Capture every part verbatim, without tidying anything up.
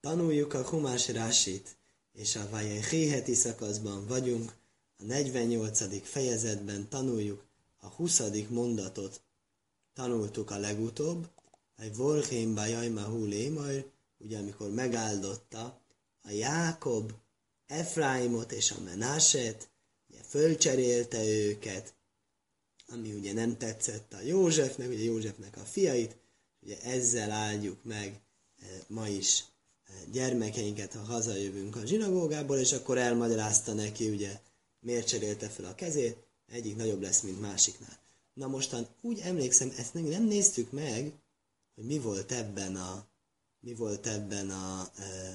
Tanuljuk a Humás Rásit, és a Vajjai heti szakaszban vagyunk, a negyvennyolcadik fejezetben tanuljuk a huszadik mondatot. Tanultuk a legutóbb, hogy Vorchém Bajajma Hulémajr, ugye amikor megáldotta a Jákob, Efraimot és a Menáset, ugye fölcserélte őket, ami ugye nem tetszett a Józsefnek, ugye Józsefnek a fiait, ugye ezzel áldjuk meg e, ma is e, gyermekeinket, ha hazajövünk a zsinagógából, és akkor elmagyarázta neki, ugye, miért cserélte fel a kezét, egyik nagyobb lesz, mint másiknál. Na mostan úgy emlékszem, ezt nem, nem néztük meg, hogy mi volt ebben a, mi volt ebben a e,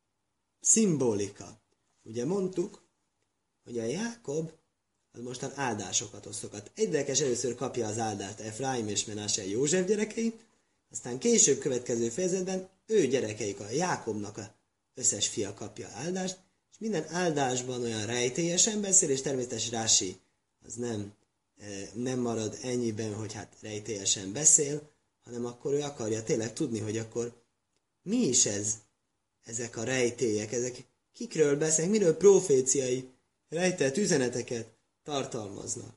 szimbolika. Ugye mondtuk, hogy a Jákob az mostan áldásokat osztogat. Érdekes, először kapja az áldást Efraim és Menásé József gyerekei, aztán később következő fejezetben ő gyerekeik, a Jákobnak a összes fia kapja áldást, és minden áldásban olyan rejtélyesen beszél, és természetesen Rási az nem, nem marad ennyiben, hogy hát rejtélyesen beszél, hanem akkor ő akarja tényleg tudni, hogy akkor mi is ez, ezek a rejtélyek, ezek kikről beszélnek, miről proféciai rejtett üzeneteket tartalmaznak.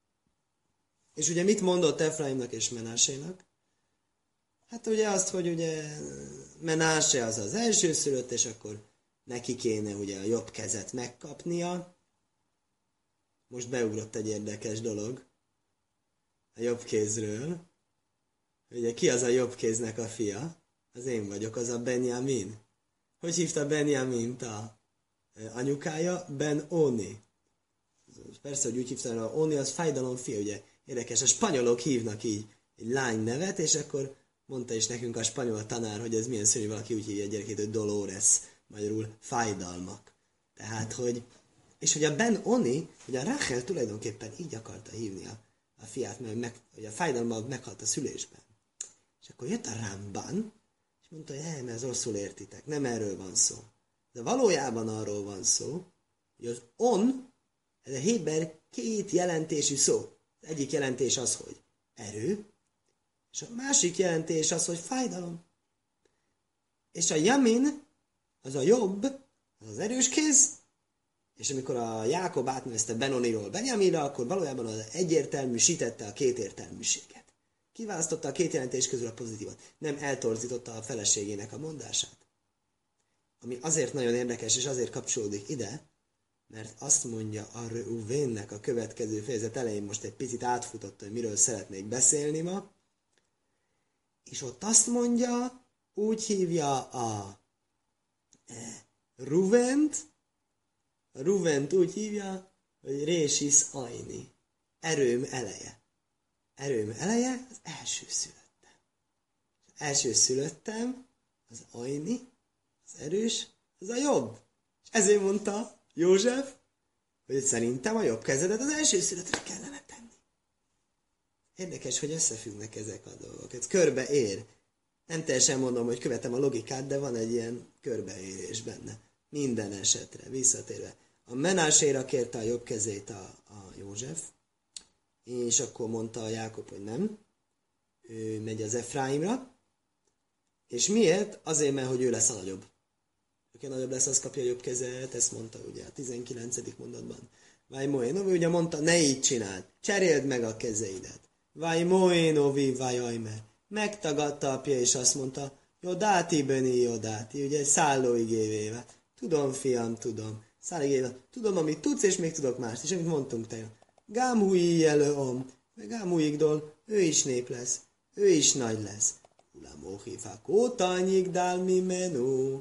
És ugye mit mondott Efraimnak és Menásénak? Hát ugye azt, hogy ugye Menásé az az elsőszülött, és akkor neki kéne ugye a jobb kezet megkapnia. Most beugrott egy érdekes dolog a jobb kézről. Ugye ki az a jobb kéznek a fia? Az én vagyok, az a Benjamin. Hogy hívta Benjamint a anyukája? Ben-Oni. Persze, hogy úgy hívta, hogy Oni az fájdalom fia, ugye érdekes, a spanyolok hívnak így egy lány nevet, és akkor mondta is nekünk a spanyol tanár, hogy ez milyen szörnyű, valaki úgy hívja a gyerekét, hogy Dolores, magyarul fájdalmak. Tehát, hogy, és hogy a Ben-Oni, hogy a Rachel tulajdonképpen így akarta hívni a, a fiát, mert meg, hogy a fájdalma meghalt a szülésben. És akkor jött a Ramban, és mondta, hogy nem, ez rosszul értitek, nem erről van szó. De valójában arról van szó, hogy az on, ez a héber két jelentésű szó. Az egyik jelentés az, hogy erő, és a másik jelentés az, hogy fájdalom. És a yamin, az a jobb, az az erős kéz, és amikor a Jákob átnevezte Benoniról Benjaminra, akkor valójában az egyértelműsítette a kétértelműséget. Kiválasztotta a két jelentés közül a pozitívat. Nem eltorzította a feleségének a mondását. Ami azért nagyon érdekes, és azért kapcsolódik ide, mert azt mondja a Reuvénnek a következő fejezet elején, most egy picit átfutott, hogy miről szeretnék beszélni ma, és ott azt mondja, úgy hívja a e, Ruvent, a Ruvent úgy hívja, hogy Résis Ajni, erőm eleje. Erőm eleje az első szülöttem. Az első szülöttem, az Ajni, az erős, az a jobb. És ezért mondta József, hogy szerintem a jobb kezedet az első szülöttre kellene tenni. Érdekes, hogy összefüggnek ezek a dolgok. Ez körbeér. Nem teljesen mondom, hogy követem a logikát, de van egy ilyen körbeérés benne. Minden esetre, visszatérve. A Menáséra kérte a jobb kezét a, a József, és akkor mondta a Jákob, hogy nem. Ő megy az Efraimra. És miért? Azért, mert hogy ő lesz a nagyobb. Aki nagyobb lesz, az kapja a jobb kezet, ezt mondta ugye a tizenkilencedik mondatban. Vajmoénovi ugye mondta, ne így csináld, cseréld meg a kezeidet. Vajmoénovi vajajmer. Megtagadta apja, és azt mondta, Jodáti beni Jodáti, ugye egy szállóigévével. Tudom, fiam, tudom. Szállóigévével. Tudom, amit tudsz, és még tudok mást. És amit mondtunk tegnap. Gámúi jelöom, meg Gámúigdól, ő is nép lesz, ő is nagy lesz. Ulamóhifá kótanyik dálmi menú.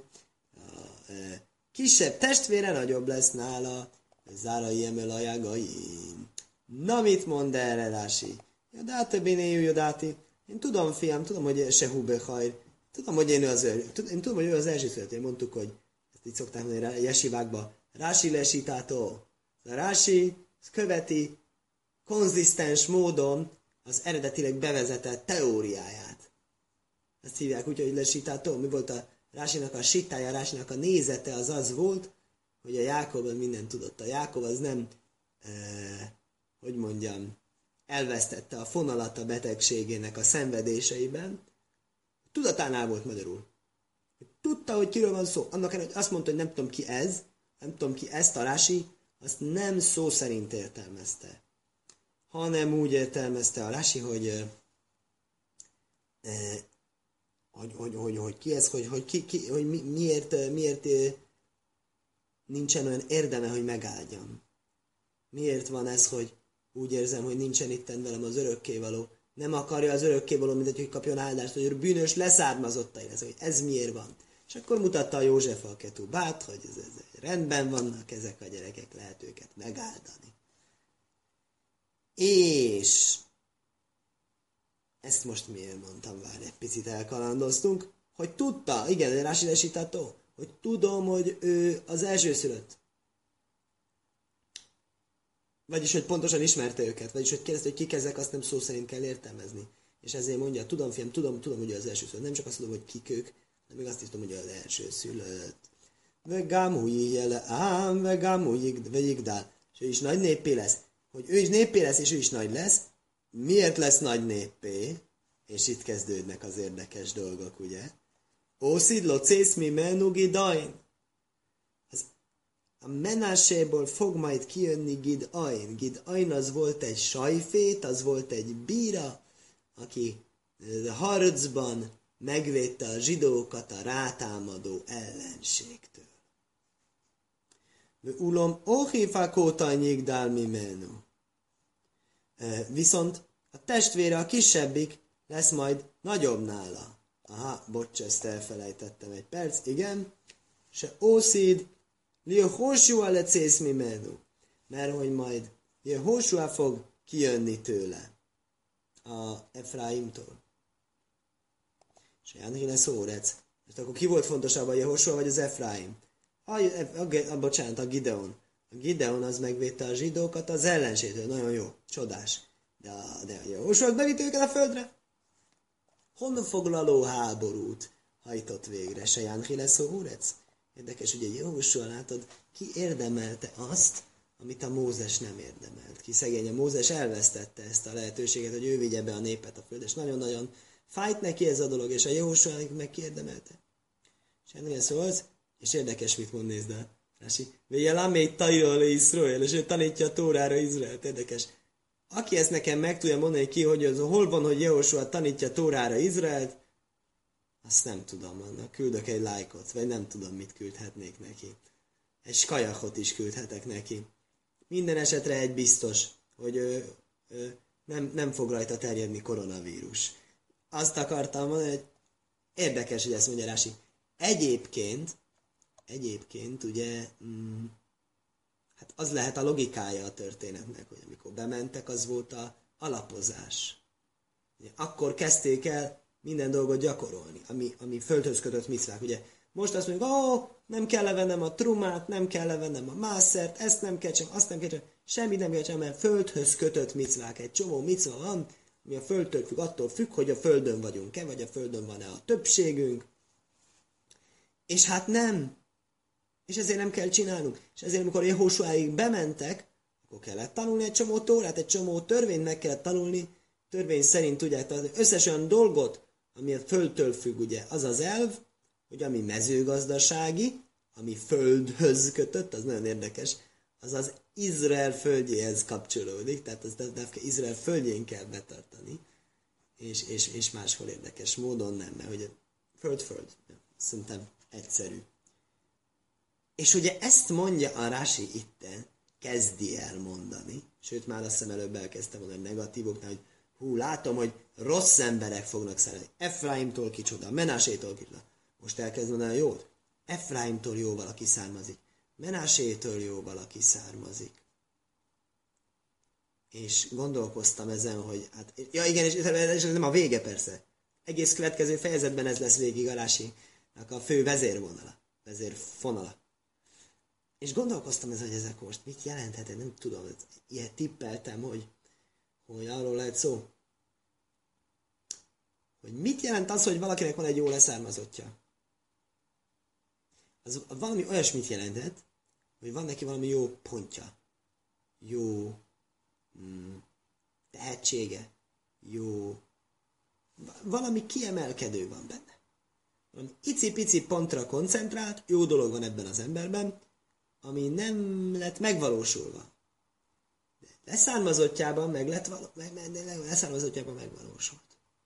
Kisebb testvére nagyobb lesz nála, zárai emel a jágaim. Na, mit mond erre, Rási? Jodáti bénéjű, Jodáti. Én tudom, fiam, tudom, hogy se húbehajr. Tudom, hogy én, az, én tudom, hogy ő az első születő. Mondtuk, hogy ezt így szokták mondani a jesivákba. Rási lesítátó. A Rási követi konzisztens módon az eredetileg bevezetett teóriáját. Ezt hívják úgy, hogy lesítátó. Mi volt a Rásinak a sitája, Rásinak a nézete az az volt, hogy a Jákob mindent tudott. A Jákob az nem, eh, hogy mondjam, elvesztette a fonalat a betegségének a szenvedéseiben. Tudatánál volt magyarul. tudta, hogy kiről van szó. Annak ellenére, hogy azt mondta, hogy nem tudom ki ez, nem tudom ki ezt a Rási, azt nem szó szerint értelmezte, hanem úgy értelmezte a Rási, hogy, eh, hogy, hogy, hogy, hogy ki ez, hogy, hogy, ki, ki, hogy mi, miért, miért nincsen olyan érdeme, hogy megáldjam. Miért van ez, hogy úgy érzem, hogy nincsen itten velem az örökkévaló. Nem akarja az örökkévaló, mint hogy kapjon áldást, hogy ő bűnös leszármazottai lesz, hogy ez miért van. És akkor mutatta a József a Ketubát, hogy ez, ez, rendben vannak ezek a gyerekek, lehet őket megáldani. És ezt most miért mondtam, várj, egy picit elkalandoztunk, hogy tudta, igen, Rási lesítató, hogy tudom, hogy ő az elsőszülött. Vagyis, hogy pontosan ismerte őket, vagyis, hogy kérdezte, hogy kik ezek, azt nem szó szerint kell értelmezni. És ezért mondja, tudom, fiam, tudom, tudom, hogy ő az elsőszülött. Nem csak azt tudom, hogy kik ők, de még azt is tudom, hogy ő az elsőszülött. Vegám hújj jele ám, vegám hújj vegyigdál. És ő is nagy néppé lesz. Hogy ő is néppé lesz, és ő is nagy lesz. Miért lesz nagy néppé? És itt kezdődnek az érdekes dolgok, ugye? Ószid locész mi menugi dain. A Menáséból fog majd kijönni Gid Ain. Gid Ain az volt egy sajfét, az volt egy bíra, aki harcban megvédte a zsidókat a rátámadó ellenségtől. Ulom ohifakóta nyigdál mimenu. Viszont a testvére, a kisebbik lesz majd nagyobb nála. Aha, bocs, ezt elfelejtettem egy perc, igen. Se ószid Jehoshua lecész mimenu. Mert hogy majd Jehoshua fog kijönni tőle. A Efraimtól. És Jánhi lesz órec. Most akkor ki volt fontosabb, a Jehoshua vagy az Efraim? A, a, a, a, bocsánat, a Gideon. A Gideon az megvédte a zsidókat az ellenségtől. Nagyon jó, csodás. De a, de a Jehoshua bevitt őket a földre. Honnan foglaló háborút hajtott végre? Se Jánhi lesz órec? Érdekes, ugye Jehoshua, látod, ki érdemelte azt, amit a Mózes nem érdemelt. Ki szegény, a Mózes elvesztette ezt a lehetőséget, hogy ő vigye be a népet a földre, és nagyon-nagyon fájt neki ez a dolog, és a Jehoshua meg kiérdemelte. És ennél szólt, és érdekes, mit mond, nézd el. Rási, Véjelamét tajról Izrael, és ő tanítja a Tórára Izraelt. Érdekes. Aki ezt nekem meg tudja mondani ki, hogy az, hol van, hogy Jehoshua tanítja a Tórára Izraelt, azt nem tudom, annak küldök egy lájkot, vagy nem tudom, mit küldhetnék neki. Egy skajachot is küldhetek neki. Minden esetre egy biztos, hogy ö, ö, nem, nem fog rajta terjedni koronavírus. Azt akartam mondani, hogy érdekes, hogy ezt mondja Rási. Egyébként, egyébként ugye, mm, hát az lehet a logikája a történetnek, hogy amikor bementek, az volt a alapozás. Ugye, akkor kezdték el minden dolgot gyakorolni, ami, ami földhöz kötött micvák. Ugye most azt mondjuk, ó, oh, nem kell levennem a trumát, nem kell levennem a mászert, ezt nem kell csak, azt nem kell csak, semmit nem kell csak, mert földhöz kötött micvák. Egy csomó micva van, ami a földtől függ, attól függ, hogy a földön vagyunk-e, vagy a földön van-e a többségünk. És hát nem. És ezért nem kell csinálnunk. És ezért, amikor Jehosuáig bementek, akkor kellett tanulni egy csomó tórát, egy csomó törvényt meg kellett tanulni. Törvény szerint tudják, az összes olyan dolgot, ami a földtől függ, ugye, az az elv, hogy ami mezőgazdasági, ami földhöz kötött, az nagyon érdekes, az az Izrael földjéhez kapcsolódik, tehát az Izrael földjén kell betartani, és, és, és máshol érdekes módon nem, mert ugye föld-föld, szerintem egyszerű. És ugye ezt mondja a Rási itten, kezdi el mondani, sőt már azt hiszem előbb elkezdtem mondani negatívoknál, hogy hú, látom, hogy rossz emberek fognak szeretni. Efraimtól kicsoda, Menásétól kicsoda. Most elkezd mondani a jót. Efraimtól jó valaki származik. Menásétől jó valaki származik. És gondolkoztam ezen, hogy hát, ja igen, és ez nem a vége persze. Egész következő fejezetben ez lesz végig a Rásinak a fő vezérvonala, vezérfonala. És gondolkoztam ezen, hogy ezek most mit jelenthet, nem tudom, ilyet tippeltem, hogy, hogy arról lehet szó, hogy mit jelent az, hogy valakinek van egy jó leszármazottja. Az valami olyasmit jelenthet, hogy van neki valami jó pontja, jó mm, tehetsége, jó, valami kiemelkedő van benne. valami icipici pontra koncentrált, jó dolog van ebben az emberben, ami nem lett megvalósulva. De leszármazottjában meg lett való, meg, meg, leszármazottjában megvalósult.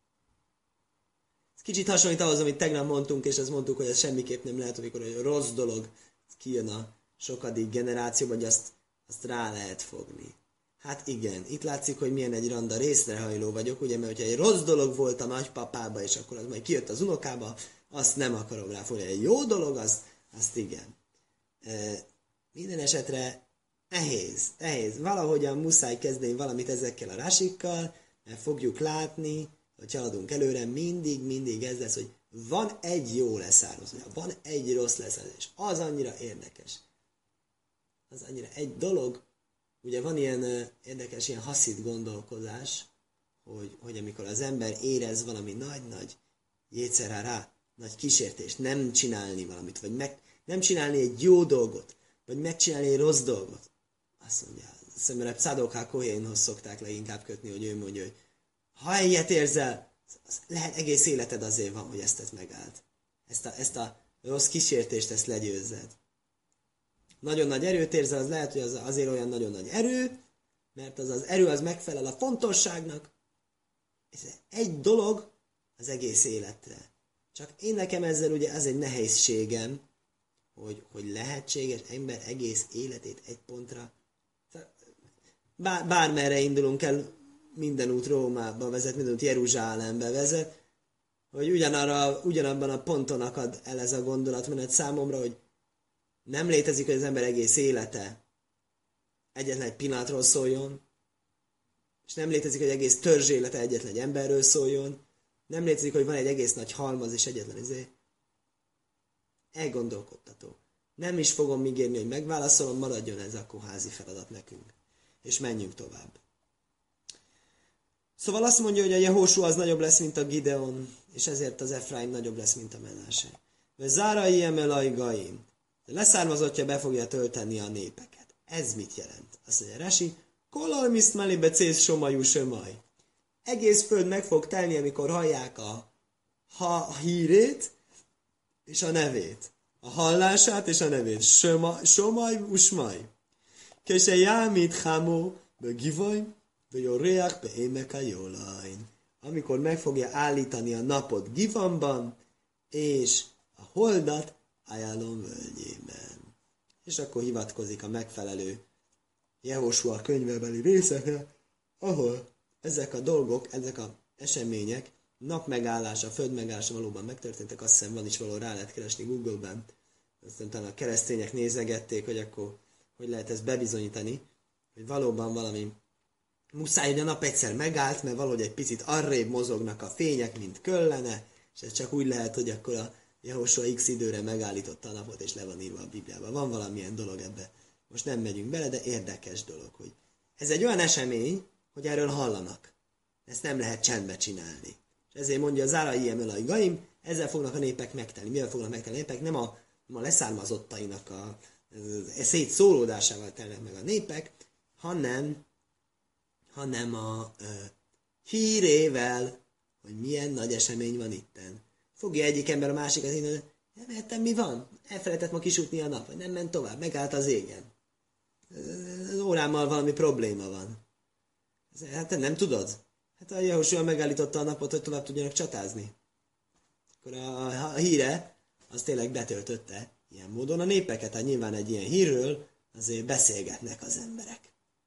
Ez kicsit hasonlít ahhoz, amit tegnap mondtunk, és azt mondtuk, hogy ez semmiképp nem lehet, amikor egy rossz dolog kijön a sokadik generációban, hogy azt, azt rá lehet fogni. Hát igen, itt látszik, hogy milyen egy randa részrehajló vagyok, ugye, mert hogyha egy rossz dolog volt a nagypapába, és akkor az majd kijött az unokába, azt nem akarom ráfogni. Egy jó dolog, azt, azt igen. E, minden esetre nehéz, nehéz. Valahogyan muszáj kezdeni valamit ezekkel a rásikkal, mert fogjuk látni, hogy haladunk előre, mindig, mindig ez lesz, hogy van egy jó leszármazója, van egy rossz leszármazója, és az annyira érdekes. Az annyira egy dolog, ugye van ilyen uh, érdekes, ilyen haszid gondolkozás, hogy, hogy amikor az ember érez valami nagy-nagy jétszerá rá, nagy kísértést, nem csinálni valamit, vagy meg, nem csinálni egy jó dolgot, vagy megcsinálni egy rossz dolgot. Azt mondja, szemre Pszadok Kohénhoz szokták leginkább kötni, hogy ő mondja, hogy ha ilyet érzel, az lehet egész életed azért van, hogy ezt, ezt megállt. Ezt a, ezt a rossz kísértést, ezt legyőzzed. Nagyon nagy erőt érzel, az lehet, hogy az azért olyan nagyon nagy erő, mert az az erő az megfelel a fontosságnak. Ez egy dolog az egész életre. Csak én nekem ezzel ugye az egy nehézségem, hogy, hogy lehetséges ember egész életét egy pontra. Bár, bármerre indulunk el, minden út Rómába vezet, minden út Jeruzsálembe vezet, hogy ugyanarra, ugyanabban a ponton akad el ez a gondolatmenet számomra, hogy nem létezik, hogy az ember egész élete egyetlen egy pillanatról szóljon, és nem létezik, hogy egész törzs élete egyetlen egy emberről szóljon, nem létezik, hogy van egy egész nagy halmaz és egyetlen izé. Elgondolkodtató. Nem is fogom ígérni, hogy megválaszolom, maradjon ez akkor házi feladat nekünk. És menjünk tovább. Szóval azt mondja, hogy a Jehósua az nagyobb lesz, mint a Gideon, és ezért az Efraim nagyobb lesz, mint a Menase. Mert Zárai emelajgaim. Leszármazottja be fogja tölteni a népeket. Ez mit jelent? Azt mondja Rasi, kolaj misztmeli becész somajú sömaj. Egész föld meg fog telni, amikor hallják a, ha, hírét és a nevét. A hallását és a nevét. Söma, somaj, usmaj. Kese jámit hámó, be givaj, be jorreák, be émek a jólajn. Amikor meg fogja állítani a napot Givanban, és a holdat Ajálon völgyében. És akkor hivatkozik a megfelelő Jehósua könyvebeli részekre, ahol ezek a dolgok, ezek az események, napmegállása, földmegállása valóban megtörténtek, azt hiszem van is való, rá lehet keresni Google-ben. Aztán talán a keresztények nézegették, hogy akkor hogy lehet ezt bebizonyítani, hogy valóban valami muszáj, hogy a nap egyszer megállt, mert valahogy egy picit arrébb mozognak a fények, mint kellene, és ez csak úgy lehet, hogy akkor a Jehósua x időre megállította a napot, és le van írva a Bibliában. Van valamilyen dolog ebbe. Most nem megyünk bele, de érdekes dolog, hogy ez egy olyan esemény, hogy erről hallanak. Ezt nem lehet csendbe csinálni. És ezért mondja az Zárai emelai gaim, ezzel fognak a népek megtelni. Mivel fognak megtelni a népek? Nem a, nem a leszármazottainak a, a szétszólódásával telnek meg a népek, hanem, hanem a, a hírével, hogy milyen nagy esemény van itten. Fogja egyik ember a másikat, hogy nem értem, mi van? Elfelejtett ma kisütni a nap, vagy nem ment tovább, megállt az égen. Az órámmal valami probléma van. Hát te nem tudod? Hát a Jehósua megállította a napot, hogy tovább tudjanak csatázni. Akkor a, a híre, az tényleg betöltötte ilyen módon a népeket. Hát nyilván egy ilyen hírről azért beszélgetnek az emberek.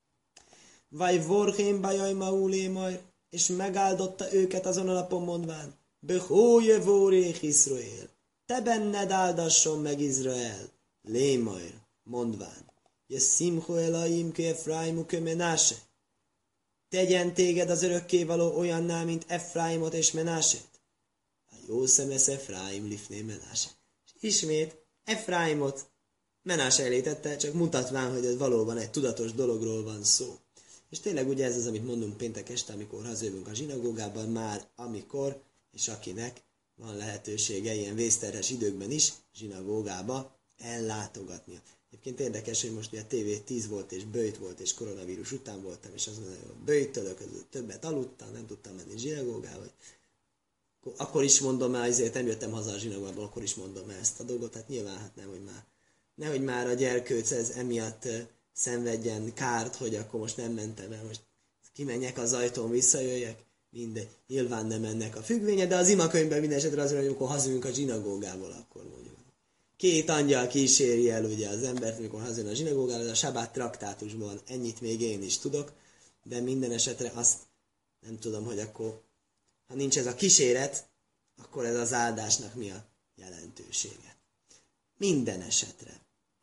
Vaj vorhém bajaj maulé majd, és megáldotta őket azon a napon mondván, Behóje vórék Izrael, te benned áldasson meg Izrael, lémajr, mondván, jes szimcho elaim ke Efraimu ke Menase, tegyen téged az örökkévaló olyanná, mint Efraimot és Menásét. A jó szem lesz Efraim lifné Menase. És ismét Efraimot Menase elé tette, csak mutatván, hogy ez valóban egy tudatos dologról van szó. És tényleg ugye ez az, amit mondunk péntek este, amikor hazajövünk a zsinagógában, már amikor és akinek van lehetősége ilyen vészterhes időkben is zsinagógába ellátogatnia. Egyébként érdekes, hogy most ugye té vé tíz volt, és böjt volt, és koronavírus után voltam, és azon a böjtölök között többet aludtam, nem tudtam menni zsinagógába. akkor is mondom el, ezért nem jöttem haza a zsinagógából, akkor is mondom el ezt a dolgot, hát nyilván hát nem, hogy már, nehogy már a gyerkőc ez emiatt szenvedjen kárt, hogy akkor most nem mentem el, most kimenjek az ajtón, visszajöjjek, mindegy, nyilván nem ennek a függvénye, de az imakönyvben minden esetre azért, hogy amikor hazajönk a zsinagógából, akkor mondjuk. Két angyal kíséri el ugye az embert, amikor hazajön a zsinagógából, a Sabát traktátusban, ennyit még én is tudok, de minden esetre azt nem tudom, hogy akkor, ha nincs ez a kíséret, akkor ez az áldásnak mi a jelentősége. Minden esetre.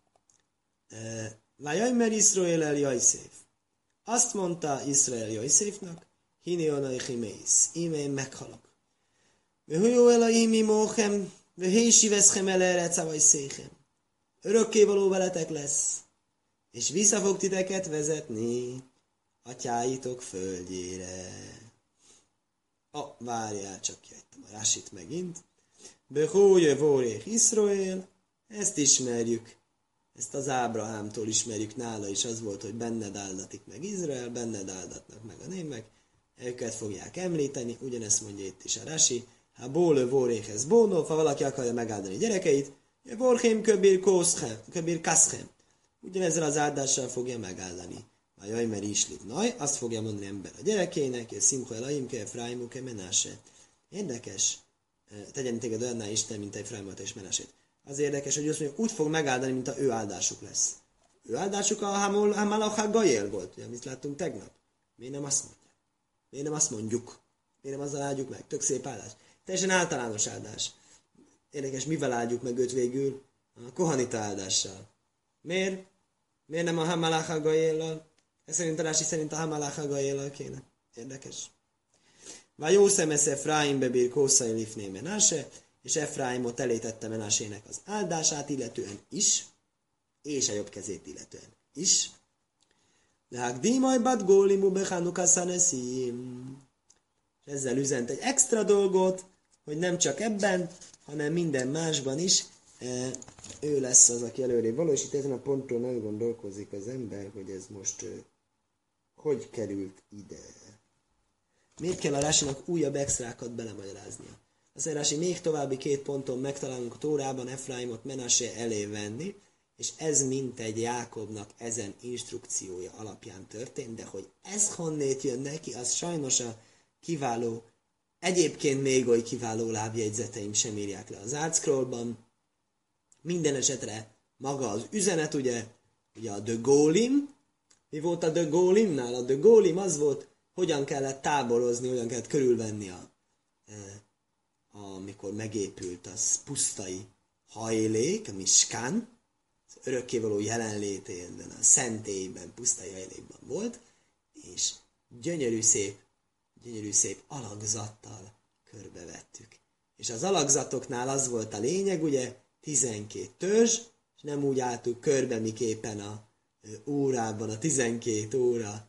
Vajajmer Iszrael el Jajszéf. Azt mondta Iszrael Jajszéfnak, Hineonai Chimész, íme én meghalok. Vehujó el a imi móchem, vehési veszchem el erre cavaj széchem. Örökkévaló veletek lesz, és vissza fog titeket vezetni atyáitok földjére. A, várjál, csak jöttem a Rásit megint. Behújö vorék Iszrael, ezt ismerjük. Ezt az Ábrahámtól ismerjük, nála is az volt, hogy benned áldatik meg Izrael, benned áldatnak meg a némek, őket fogják említeni, ugyanezt mondja itt is a Rási, ha bólő voréhez bónó, ha valaki akarja megáldani gyerekeit, vorhém köbír kószhem, köbír kaszhem, ugyanezzel az áldással fogja megáldani. A jaj, mert islit naj, azt fogja mondani ember a gyerekének, és szimcha elaimke, Efraimuke, Menáse. Érdekes, tegyen téged olyanná Isten, mint Efraimot és Menásét. Az érdekes, hogy azt mondja, úgy fog megáldani, mint a ő áldásuk lesz. Ő áldásuk a Hamalachá Gajél volt, ugye, amit láttunk tegnap. Miért nem azt mondja? Miért nem azt mondjuk? Miért nem azzal áldjuk meg? Tök szép áldás. Teljesen általános áldás. Érdekes, mivel áldjuk meg őt végül? A kohanita áldással. Miért? Miért nem a Hamalachá Gajéllal? Ez szerint a Rási szerint a Hamalachá Gajéllal kéne. Érdekes. Vajószem esz Efraim bebír kószai lifné Menáse, és Efraimot elétette Menásének az áldását illetően is, és a jobb kezét illetően is. Lehágdímaj bad gólimu bechánuka szaneszim. És ezzel üzent egy extra dolgot, hogy nem csak ebben, hanem minden másban is ő lesz az, aki előrébb való, és itt ezen a ponton nem gondolkozik az ember, hogy ez most hogy került ide. Miért kell a Rásinak újabb extrákat belemagyaráznia? Az Rási még további két ponton megtalálunk a Tórában Efraimot Menasé elé venni, és ez mintegy Jákobnak ezen instrukciója alapján történt, de hogy ez honnét jön neki, az sajnos a kiváló, egyébként még oly kiváló lábjegyzeteim sem írják le az Artscrollban. Minden esetre maga az üzenet, ugye, ugye a de Gólim. Mi volt a de Gólimnál? A de Gólim az volt, hogyan kellett táborozni, hogyan kellett körülvenni a, amikor megépült az pusztai hajlék, a Miskán, az örökkévaló jelenlétében, a szentélyben, pusztai hajlékban volt, és gyönyörű szép, gyönyörű szép alakzattal körbevettük. És az alakzatoknál az volt a lényeg, ugye, tizenkét törzs, és nem úgy álltuk körbe, miképpen a órában, a tizenkét óra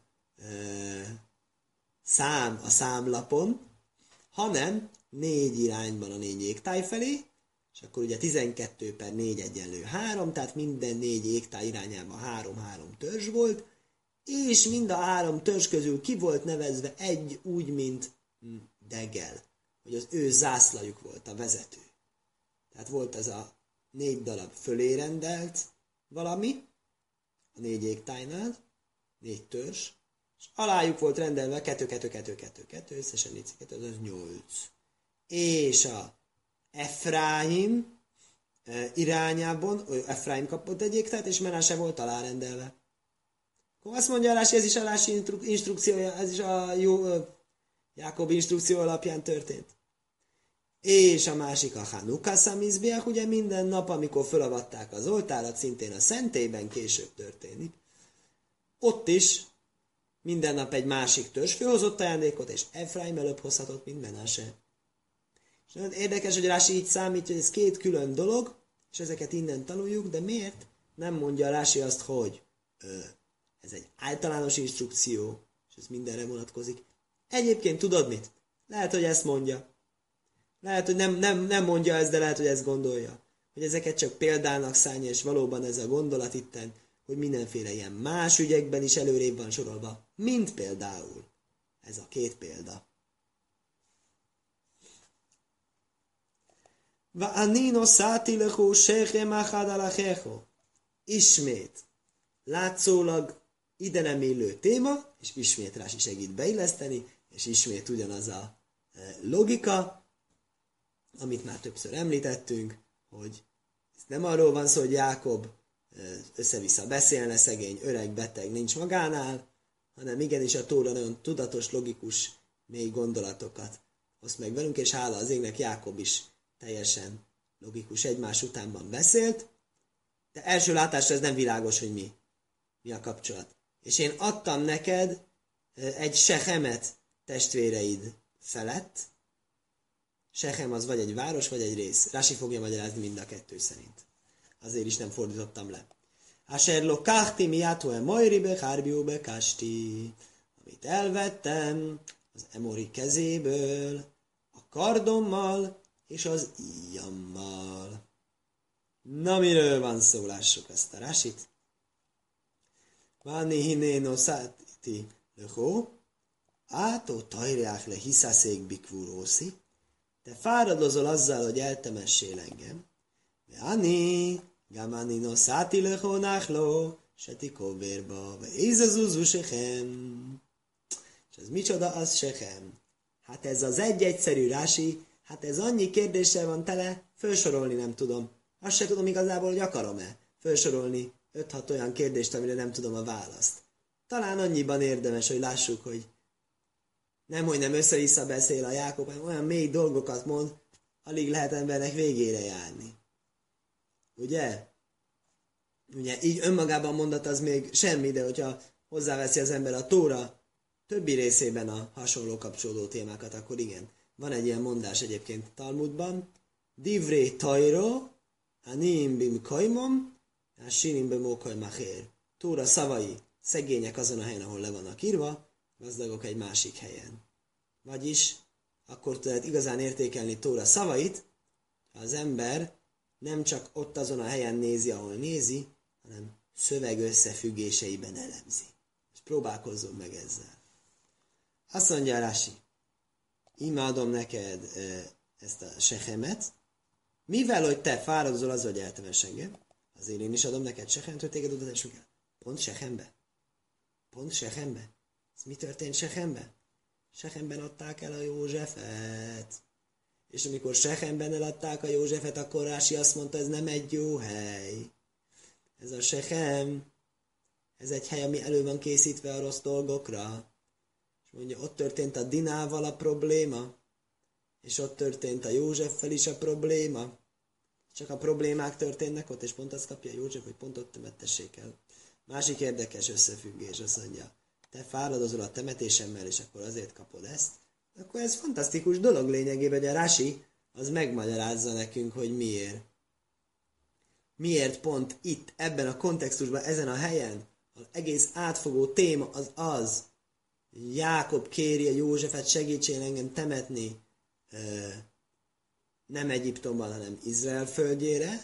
szám a számlapon, hanem négy irányban a négy égtáj felé, és akkor ugye tizenkettő per négy egyenlő három, tehát minden négy égtáj irányában három-három törzs volt, és mind a három törzs közül ki volt nevezve egy úgy, mint Degel, hogy az ő zászlajuk volt a vezető. Tehát volt ez a négy darab fölé rendelt valami, a négy égtájnál, négy törzs, és alájuk volt rendelve kettő, kettő, kettő, kettő, kettő, összesen négy, kettő, az nyolc. És a Efraim irányában, Efraim kapott egy égtájt, és Menase volt alárendelve. Akkor azt mondja Rási, ez is a Rási instrukciója, ez is a jó Jákob instrukció alapján történt. És a másik a Hanukkah Szamizbiach, ugye minden nap, amikor fölavatták az oltárat, szintén a szentélyben később történik. Ott is minden nap egy másik törzs főhozott ajándékot, és Efraim előbb hozhatott, mint Menase. És nagyon érdekes, hogy Rási így számítja, hogy ez két külön dolog, és ezeket innen tanuljuk, de miért nem mondja Rási azt, hogy ö, ez egy általános instrukció, és ez mindenre vonatkozik. Egyébként tudod mit? Lehet, hogy ezt mondja. Lehet, hogy nem, nem, nem mondja ezt, de lehet, hogy ezt gondolja. Hogy ezeket csak példának szánja, és valóban ez a gondolat itten, hogy mindenféle ilyen más ügyekben is előrébb van sorolva, mint például ez a két példa. Va'anino szátilecho sechem achad alachecho. Ismét látszólag ide nem illő téma, és ismét Rási segít beilleszteni, és ismét ugyanaz a logika, amit már többször említettünk, hogy ez nem arról van szó, hogy Jákob össze-vissza beszélne, szegény, öreg, beteg, nincs magánál, hanem igenis a Tóra nagyon tudatos, logikus, mély gondolatokat oszt meg velünk, és hála az égnek Jákob is teljesen logikus egymás utánban beszélt, de első látásra ez nem világos, hogy mi. Mi a kapcsolat. És én adtam neked egy Sechemet testvéreid felett. Sechem az vagy egy város, vagy egy rész. Rási fogja magyarázni mind a kettő szerint. Azért is nem fordítottam le. Asher lo kachti miato emoiribe harbiube kasti. Amit elvettem az emori kezéből, a kardommal és az íjammal. Na, miről van szó? Lássuk ezt a Rásit. Vani hinéno száti leho, átó tajreák le hiszaszék bikvúrószi, te fáradozol azzal, hogy eltemessél engem. Vani, gamanino száti leho náhló, seti kóvérba, ve ízazúzú sechem. És ez micsoda, az sechem? Hát ez az egy-egyszerű Rási, hát ez annyi kérdéssel van tele, felsorolni nem tudom. Azt se tudom igazából, hogy akarom-e felsorolni öt-hat olyan kérdést, amire nem tudom a választ. Talán annyiban érdemes, hogy lássuk, hogy nem, hogy nem össze-vissza beszél a Jákob, hanem olyan mély dolgokat mond, alig lehet embernek végére járni. Ugye? Ugye így önmagában mondat az még semmi, de hogyha hozzáveszi az ember a Tóra többi részében a hasonló kapcsolódó témákat, akkor igen. Van egy ilyen mondás egyébként Talmudban. Divré tajro, anim bim kajmom, sinim bim okaj machér. Tóra szavai szegények azon a helyen, ahol le vannak írva, gazdagok egy másik helyen. Vagyis akkor tudod igazán értékelni Tóra szavait, ha az ember nem csak ott azon a helyen nézi, ahol nézi, hanem szöveg összefüggéseiben elemzi. És próbálkozzunk meg ezzel. Azt mondja Rási, imádom neked ezt a Sechemet, mivel, hogy te fáradozol az, hogy eltemes engem, azért én is adom neked Sechemet, hogy téged oda tessük el. Pont Sechembe. Pont Sechembe. Ez mi történt Sechembe? Sechemben adták el a Józsefet. És amikor Sechemben eladták a Józsefet, akkor Rási azt mondta, ez nem egy jó hely. Ez a Sechem, ez egy hely, ami elő van készítve a rossz dolgokra. És mondja, ott történt a Dinával a probléma, és ott történt a Józseffel is a probléma. Csak a problémák történnek ott, és pont azt kapja József, hogy pont ott temettessék el. Másik érdekes összefüggés, azt mondja, te fáradozol a temetésemmel, és akkor azért kapod ezt. Akkor ez fantasztikus dolog lényegében, hogy a Rási az megmagyarázza nekünk, hogy miért. Miért pont itt, ebben a kontextusban, ezen a helyen, az egész átfogó téma az az, Jákob kéri a Józsefet, segítsen engem temetni, nem Egyiptomban, hanem Izrael földjére.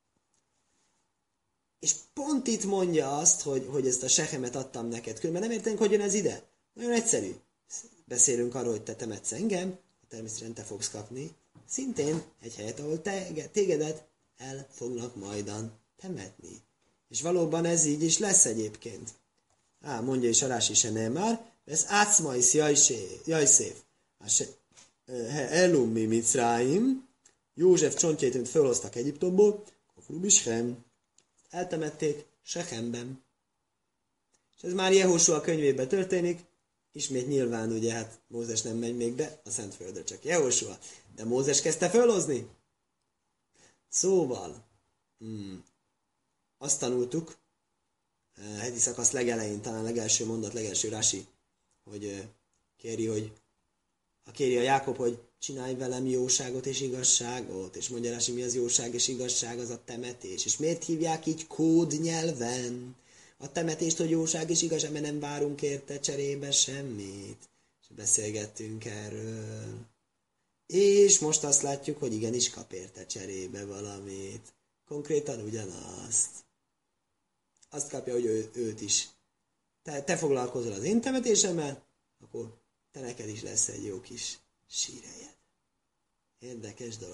És pont itt mondja azt, hogy, hogy ezt a Sechemet adtam neked. Különben nem értenek, hogy jön ez ide. Nagyon egyszerű. Beszélünk arról, hogy te temetsz engem, természetesen te fogsz kapni. Szintén egy helyet, ahol te, tégedet el fognak majdan temetni. És valóban ez így is lesz egyébként. Á, mondja is a Rási se nem már, ez átszmajsz jajszév. Elum mi Micráim, József csontjait, amit felhoztak Egyiptomból, Kofru Bishem, eltemették Sechemben. És ez már Jehósua könyvében történik, ismét nyilván ugye, hát Mózes nem megy még be a Szentföldre, csak Jehósua. De Mózes kezdte felhozni. Szóval, hmm, azt tanultuk, heti szakasz legelején, talán legelső mondat, legelső Rási, hogy kéri, hogy a kéri a Jákob, hogy csinálj velem jóságot és igazságot, és mondja Rási, mi az jóság és igazság, az a temetés. És miért hívják így kódnyelven a temetést, hogy jóság és igazság, mert nem várunk érte cserébe semmit. És beszélgettünk erről. És most azt látjuk, hogy igenis kap érte cserébe valamit. Konkrétan ugyanazt. Azt kapja, hogy ő, őt is. Te, te foglalkozol az én temetésemmel, akkor te neked is lesz egy jó kis sírhelyed. Érdekes dolog. És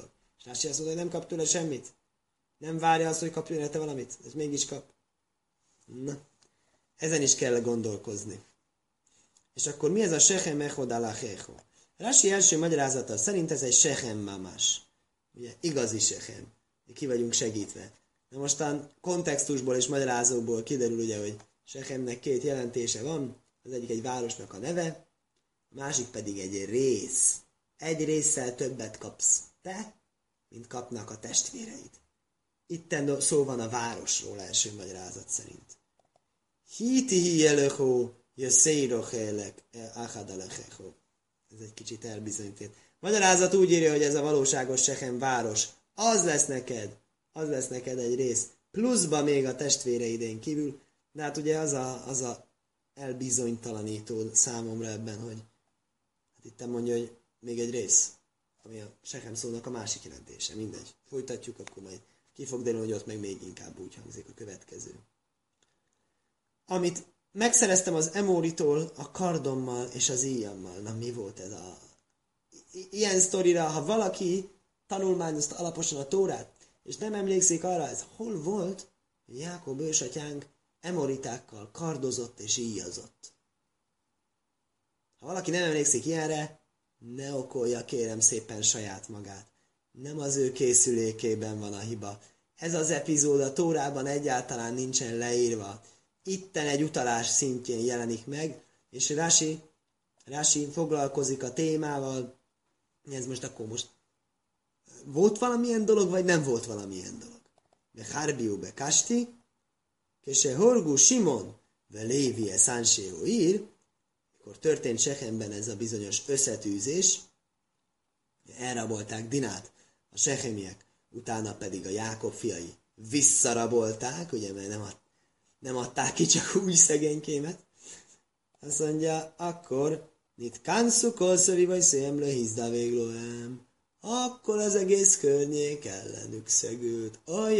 Rási azt mondja, hogy nem kap tőle semmit. Nem várja azt, hogy kapjon érte valamit. Ez mégis kap. Na, ezen is kell gondolkozni. És akkor mi ez a sechem echod alachecho? Rási első magyarázata szerint ez egy sechem mamás. Ugye, igazi sechem. Ki vagyunk segítve. Na mostan kontextusból és magyarázóból kiderül ugye, hogy Sechemnek két jelentése van. Az egyik egy városnak a neve, a másik pedig egy rész. Egy résszel többet kapsz te, mint kapnak a testvéreid. Itten szó van a városról első magyarázat szerint. Hiti hijelöchó, jösszéirochelek, achadalechecho. Ez egy kicsit elbizonyített. Magyarázat úgy írja, hogy ez a valóságos Sechem város. Az lesz neked, az lesz neked egy rész. Pluszba még a testvéreidén kívül. De hát ugye az a, az a elbizonytalanító számomra ebben, hogy hát itt mondja, hogy még egy rész, ami a Sechem szónak a másik jelentése. Mindegy. Folytatjuk, akkor majd ki fog derülni, hogy ott meg még inkább úgy hangzik a következő. Amit megszereztem az Emóritól a kardommal és az íjammal. Na mi volt ez a... I- ilyen sztorira, ha valaki tanulmányozta alaposan a Tórát, és nem emlékszik arra, ez hol volt, hogy Jákob ősatyánk emoritákkal kardozott és íjazott. Ha valaki nem emlékszik ilyenre, ne okolja kérem szépen saját magát. Nem az ő készülékében van a hiba. Ez az epizód a Tórában egyáltalán nincsen leírva. Itten egy utalás szintjén jelenik meg, és Rási, Rási foglalkozik a témával. Ez most akkor most volt valamilyen dolog, vagy nem volt valamilyen dolog? De Harbiu be Kasti, Kese Horgu Simon, ve Lévie Szánséó ír, akkor történt Sechemben ez a bizonyos összetűzés, elrabolták Dinát a sechemiek, utána pedig a Jákob fiai visszarabolták, ugye, mert nem, ad, nem adták ki csak új szegénykémet. Azt mondja, akkor nit kanszú kolszavi vagy szémlő hizda véglóem. Akkor az egész környék ellenük szegült.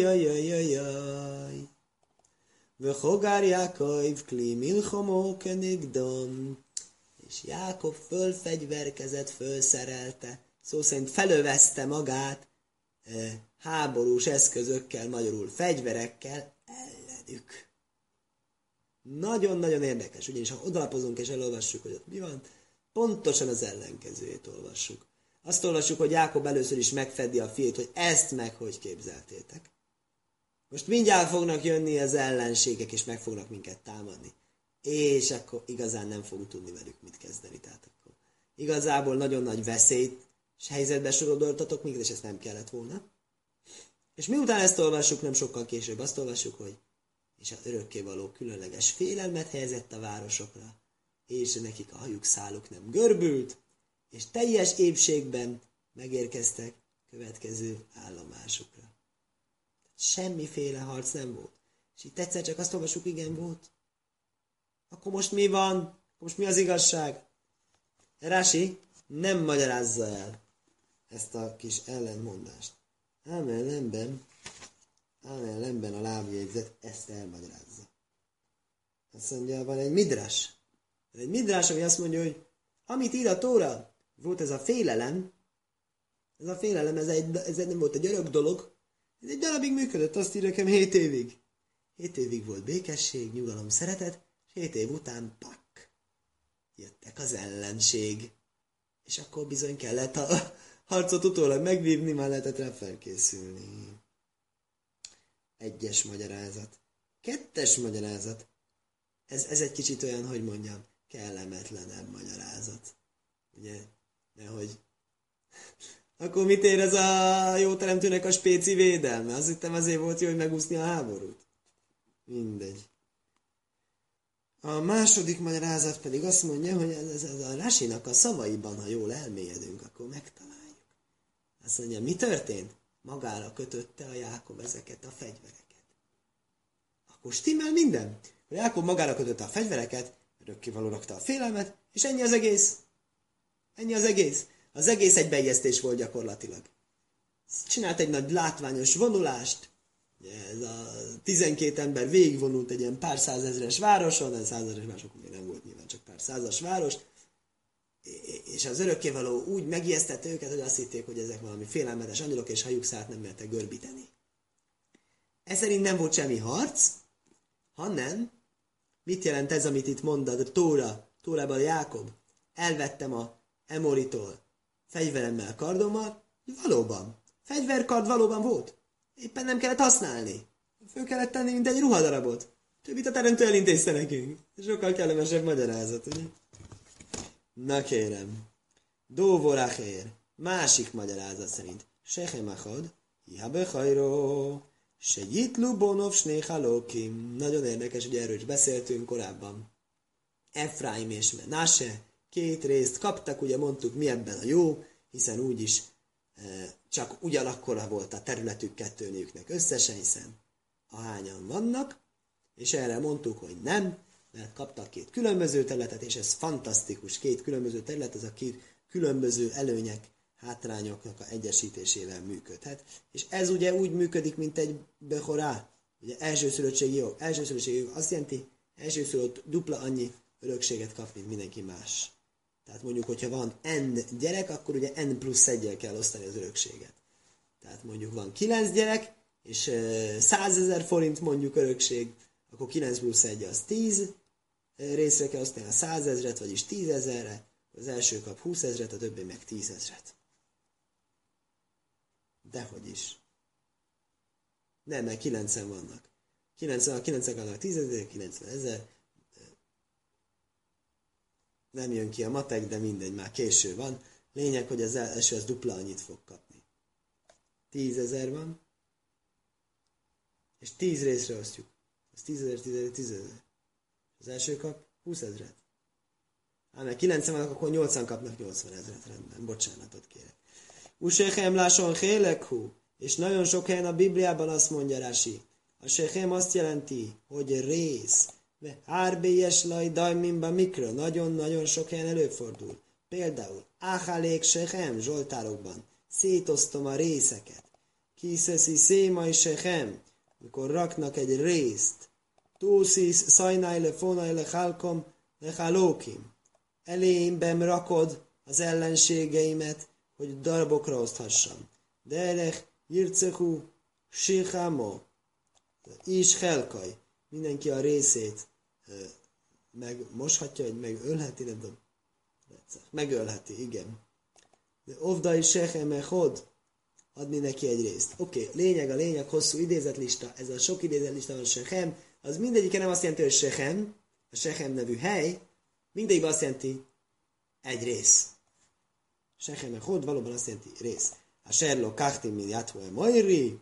Ajajajajaj. Vöhogár Jákob kli milchomó kenigdon. És Jákob fölfegyverkezett, fölszerelte, szó szerint felövezte magát e, háborús eszközökkel, magyarul fegyverekkel ellenük. Nagyon-nagyon érdekes, ugyanis ha odalapozunk és elolvassuk, hogy ott mi van, pontosan az ellenkezőjét olvassuk. Azt olvassuk, hogy Jákob először is megfedi a fiét, hogy ezt meg hogy képzeltétek. Most mindjárt fognak jönni az ellenségek, és meg fognak minket támadni. És akkor igazán nem fogunk tudni velük mit kezdeni. Tehát akkor igazából nagyon nagy veszélyt és helyzetbe sorodoltatok minket, és ezt nem kellett volna. És miután ezt olvassuk, nem sokkal később azt olvassuk, hogy és az örökkévaló különleges félelmet helyezett a városokra, és nekik a hajuk száluk nem görbült, és teljes épségben megérkeztek következő állomásukra. Semmiféle harc nem volt. És itt egyszer csak azt olvassuk, igen, volt. Akkor most mi van? Akkor most mi az igazság? Rási nem magyarázza el ezt a kis ellentmondást. Ám ellenben, ám ellenben a lábjegyzet ezt elmagyarázza. Azt mondja, van egy midrás. Van egy midrás, ami azt mondja, hogy amit ír a Tóra, volt ez a félelem, ez a félelem, ez, egy, ez nem volt egy örök dolog, ez egy darabig működött, azt írja nekem hét évig. Hét évig volt békesség, nyugalom, szeretet, és hét év után pak. Jöttek az ellenség. És akkor bizony kellett a harcot utólag megvívni, már lehetett rá felkészülni. Egyes magyarázat. Kettes magyarázat. Ez, ez egy kicsit olyan, hogy mondjam, kellemetlenebb magyarázat. Ugye? Nehogy... Akkor mit ér ez a jó teremtőnek a spéci védelme? Azt hittem azért volt jó, hogy megúszni a háborút. Mindegy. A második magyarázat pedig azt mondja, hogy ez, ez a Rásinak a szavaiban, ha jól elmélyedünk, akkor megtaláljuk. Azt mondja, mi történt? Magára kötötte a Jákob ezeket a fegyvereket. Akkor stimmel minden. A Jákob magára kötötte a fegyvereket, örökkévaló rakta a félelmet, és ennyi az egész. Ennyi az egész. Az egész egy beijesztés volt gyakorlatilag. Csinált egy nagy látványos vonulást, ez a tizenkét ember végigvonult egy ilyen pár százezres városon, ez százezres városok még nem volt nyilván, csak pár százas város, és az örökkévaló úgy megijesztette őket, hogy azt hitték, hogy ezek valami félelmetes angyalok, és hajuk szállt nem mertek görbíteni. Ez szerint nem volt semmi harc, hanem mit jelent ez, amit itt mondod, a Tóra, Tórában Jákob? Elvettem a Emoritól fegyveremmel, kardommal, valóban. Fegyverkard valóban volt. Éppen nem kellett használni. Föl kellett tenni, mint egy ruhadarabot. Többit a teremtő elintézte nekünk. Sokkal kellemesebb magyarázat, ugye? Na kérem. Dóvorachér. Másik magyarázat szerint. Sechem achad, hiha bechajró, se jitlu bonov snéhalokim. Nagyon érdekes, hogy erről is beszéltünk korábban. Efraim és Menase két részt kaptak, ugye mondtuk, mi ebben a jó, hiszen úgyis e, csak ugyanakkora volt a területük kettőnőknek összesen, hiszen ahányan vannak, és erre mondtuk, hogy nem, mert kaptak két különböző területet, és ez fantasztikus, két különböző terület, ez a két különböző előnyek, hátrányoknak a egyesítésével működhet. És ez ugye úgy működik, mint egy bechorá, ugye elsőszülöttségi jog. Elsőszülöttségi jog azt jelenti, elsőszülött dupla annyi örökséget kap, mint mindenki más. Tehát mondjuk, hogyha van n gyerek, akkor ugye n plusz egyel kell osztani az örökséget. Tehát mondjuk van kilenc gyerek, és százezer forint mondjuk örökség, akkor kilenc plusz egy az tíz részre kell osztani a százezret, vagyis tízezerre, az első kap húszezret, a többi meg tízezret. Dehogy is. Nem, mert kilencen vannak. kilencven, a kilencen vannak tízezer, kilencven ezer. Nem jön ki a matek, de mindegy, már késő van. Lényeg, hogy az első az dupla annyit fog kapni. tízezer van, és tíz részre osztjuk. Az tízezer, tízezer, tízezer. Az első kap húszezret. Ám mert kilencven vannak, akkor nyolcan kapnak nyolcvanezret, rendben. Bocsánatot kérek. Usechem láson hélekhu. És nagyon sok helyen a Bibliában azt mondja Rási. A sechem azt jelenti, hogy rész. Hárbélyes laj dajminba mikro. Nagyon-nagyon sok helyen előfordul. Például Áhálék sechem zsoltárokban. Szétosztom a részeket. Kiszeszi szémai sechem. Mikor raknak egy részt. Túszisz szajnájle fonájle hálkom le hálókim. Elémben rakod az ellenségeimet, hogy darabokra oszthassam. Derech, jircehu, sichamo, is helkaj. Mindenki a részét megmoshatja, vagy megölheti, nem tudom. Megölheti, igen. De ovdai sechem echod, adni neki egy részt. Oké, okay, lényeg a lényeg, hosszú idézetlista, ez a sok idézetlista van sechem, az mindegyike nem azt jelenti, hogy sechem, a sechem nevű hely, mindegyik azt jelenti egy rész. Sechem echod valóban azt jelenti rész. A serlo kachtim min jathoe moiri,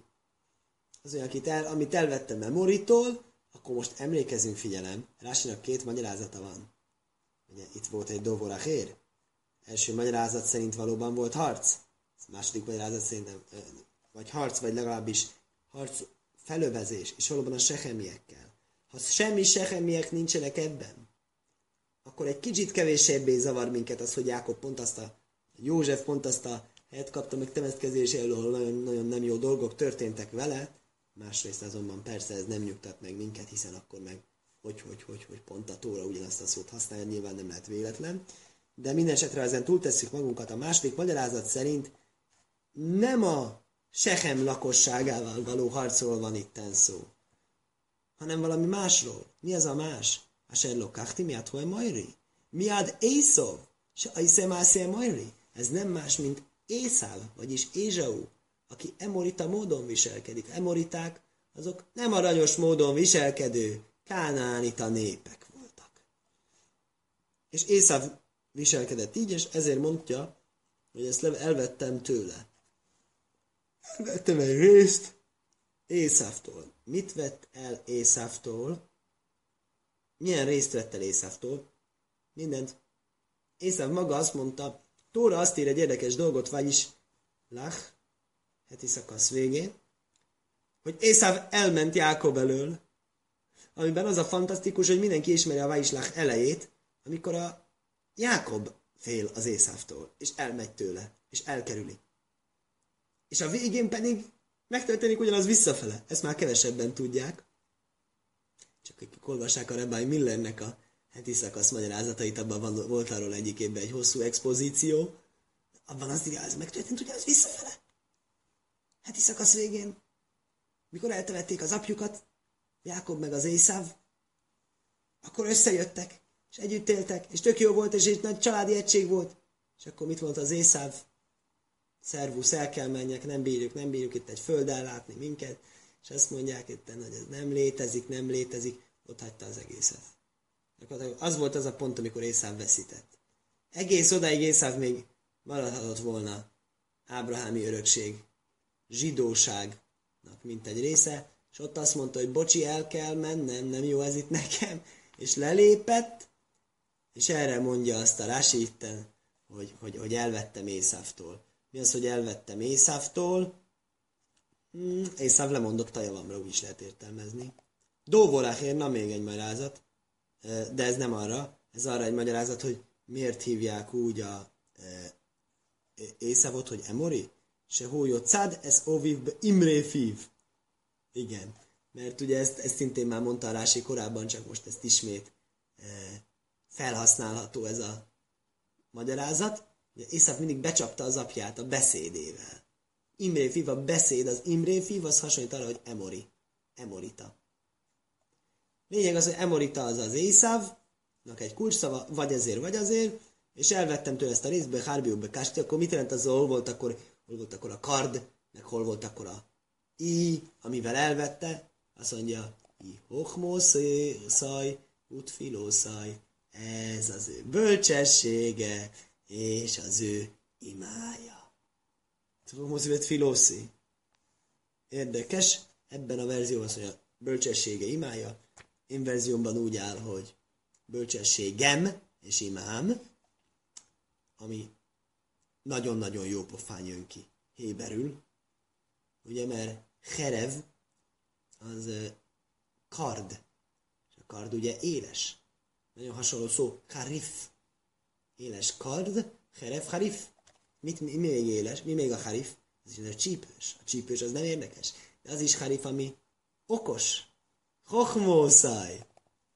az olyan, akit el, amit elvettem Memoritól, akkor most emlékezünk, figyelem, Rásinak két magyarázata van. Ugye, itt volt egy dovorachér. Első magyarázat szerint valóban volt harc. Második magyarázat szerint nem, vagy harc, vagy legalábbis harc felövezés, és valóban a sechemiekkel. Ha semmi sechemiek nincsenek ebben, akkor egy kicsit kevésebbé zavar minket az, hogy Jákob pont azt a, József pont azt a helyet kapta meg temetkezés elől, ahol nagyon, nagyon nem jó dolgok történtek vele. Másrészt azonban persze ez nem nyugtat meg minket, hiszen akkor meg hogy, hogy, hogy, hogy pont a Tóra ugyanazt a szót használja, nyilván nem lehet véletlen. De minden esetre ezen túltesszük magunkat, a második magyarázat szerint nem a Sechem lakosságával való harcról van itten szó, hanem valami másról. Mi az a más? A serlo kachti miad hoe majri? Miad Észov? Se aiszem majri? Ez nem más, mint Észáv, vagyis Ézsau, aki emorita módon viselkedik. Emoriták, azok nem aranyos módon viselkedő kánaánita népek voltak. És Észáv viselkedett így, és ezért mondja, hogy ezt elvettem tőle. Elvettem egy részt Észávtól. Mit vett el Észávtól? Milyen részt vett el Észávtól? Mindent. Észáv maga azt mondta, Tóra azt ír egy érdekes dolgot, vagyis Lach, heti szakasz végén, hogy Észáv elment Jákob elől, amiben az a fantasztikus, hogy mindenki ismeri a Vajislach elejét, amikor a Jákob fél az Észávtól, és elmegy tőle, és elkerüli. És a végén pedig megtörténik ugyanaz visszafele. Ezt már kevesebben tudják. Csak akik olvassák a Rabbi Millernek a heti szakasz magyarázatait, abban van, volt arról egyikében egy hosszú expozíció, abban azt írja, ez megtörtént, ugye az visszafele. Heti szakasz végén, mikor eltemették az apjukat, Jákob meg az Észáv, akkor összejöttek, és együtt éltek, és tök jó volt, és egy nagy családi egység volt. És akkor mit mondta az Észáv? Szervusz, el kell menjek, nem bírjuk, nem bírjuk itt egy földdel látni minket, és azt mondják itt, hogy ez nem létezik, nem létezik, ott hagyta az egészet. Az volt az a pont, amikor Észáv veszített. Egész odáig Észáv még maradhatott volna ábrahámi örökség, zsidóságnak mint egy része, és ott azt mondta, hogy bocsi, el kell mennem, nem jó ez itt nekem, és lelépett, és erre mondja azt a Rási itten, hogy, hogy, hogy elvettem Észávtól. Mi az, hogy elvettem Észávtól? Hmm, Észáv lemondott a javamra, úgy is lehet értelmezni. Dóvorákért, na még egy magyarázat, de ez nem arra, ez arra egy magyarázat, hogy miért hívják úgy a Észávot, hogy Emori? Se hójó cád, ez óvívbe imré fív. Igen, mert ugye ezt, ezt szintén már mondta a Rási korábban, csak most ezt ismét e, felhasználható ez a magyarázat. Ugye Észáv mindig becsapta az apját a beszédével. Imré fív, a beszéd, az imré fív, az hasonlít arra, hogy Emori. Emorita. Lényeg az, hogy Emorita az az Észávnak egy kulcsszava, vagy ezért, vagy azért, és elvettem tőle ezt a részbe, Hárbióbe Kásti, akkor mit jelent az, hol volt akkor, hol volt akkor a kard, meg hol volt akkor a i, amivel elvette, azt mondja, i hochmószaj, utfilószaj, ez az ő bölcsessége, és az ő imája. Hochmószaj, filószi. Érdekes, ebben a verzióban azt mondja, bölcsessége, imája. Én verziómban úgy áll, hogy bölcsességem és imám, ami nagyon-nagyon jó pofán jön ki héberül, ugye, mert herev az kard, és a kard ugye éles. Nagyon hasonló szó, harif. Éles kard, herev, harif. Mit, mi, mi még éles? Mi még a harif? Ez is a csípős. A csípős az nem érdekes. De az is harif, ami okos. Hochmószaj.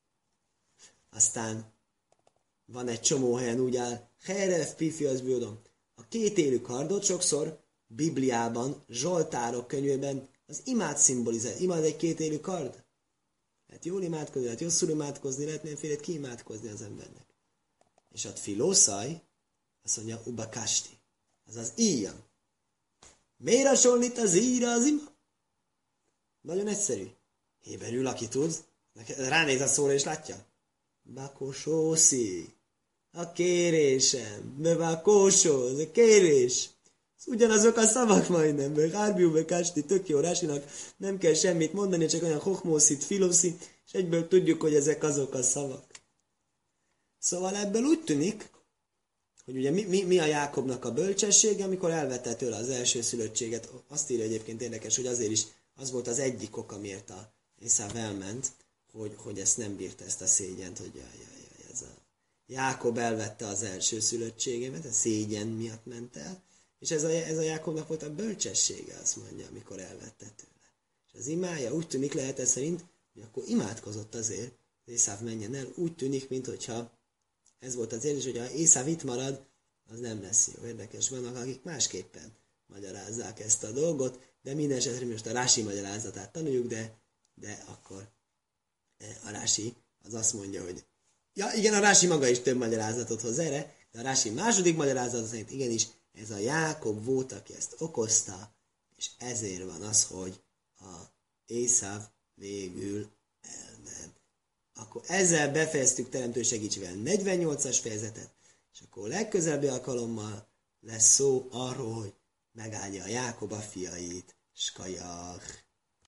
Aztán van egy csomó helyen úgy áll, herev, pifi, az bűdom. A két élő kardot sokszor Bibliában, Zsoltárok könyvében az imád szimbolizál. Imád egy kétélű kard? Lehet jól imádkozni, lehet rosszul imádkozni, lehet mindenfélét kiimádkozni az embernek. És a filószaj, azt mondja, ubakasti. Az az íjam. Miért hasonlít az íjra az ima? Nagyon egyszerű. Héberül, aki tud, ránéz a szóra és látja. Bakosószi. A kérésem. Bebakosó, az a kérés. Ugyanazok a szavak majdnem, mert Hárbiú Kásti tök jó Rásinak, nem kell semmit mondani, csak olyan hochmószit, filoszi, és egyből tudjuk, hogy ezek azok a szavak. Szóval ebből úgy tűnik, hogy ugye mi, mi, mi a Jákobnak a bölcsessége, amikor elvette tőle az első szülöttséget. Azt írja egyébként érdekes, hogy azért is az volt az egyik ok, amiért a Észáv elment, hogy, hogy ezt nem bírta, ezt a szégyent, hogy jaj, jaj, jaj, ez a Jákob elvette az első szülöttségemet, a szégyen miatt ment el, és ez a, ez a Jákobnak volt a bölcsessége, azt mondja, amikor elvette tőle. És az imája úgy tűnik, lehet ez szerint, hogy akkor imádkozott azért, hogy Észáv menjen el, úgy tűnik, mintha ez volt az érzés, hogy ha Észáv itt marad, az nem lesz jó. Érdekes, vannak, akik másképpen magyarázzák ezt a dolgot, de minden esetre most a Rási magyarázatát tanuljuk, de, de akkor a Rási az azt mondja, hogy ja, igen, a Rási maga is több magyarázatot hoz erre, de a Rási második magyarázat szerint igenis, ez a Jákob volt, aki ezt okozta, és ezért van az, hogy a Észáv végül elment. Akkor ezzel befejeztük teremtő segítségével negyvennyolcas fejezetet, és akkor legközelebbi alkalommal lesz szó arról, hogy megáldja a Jákob a fiait, skajach.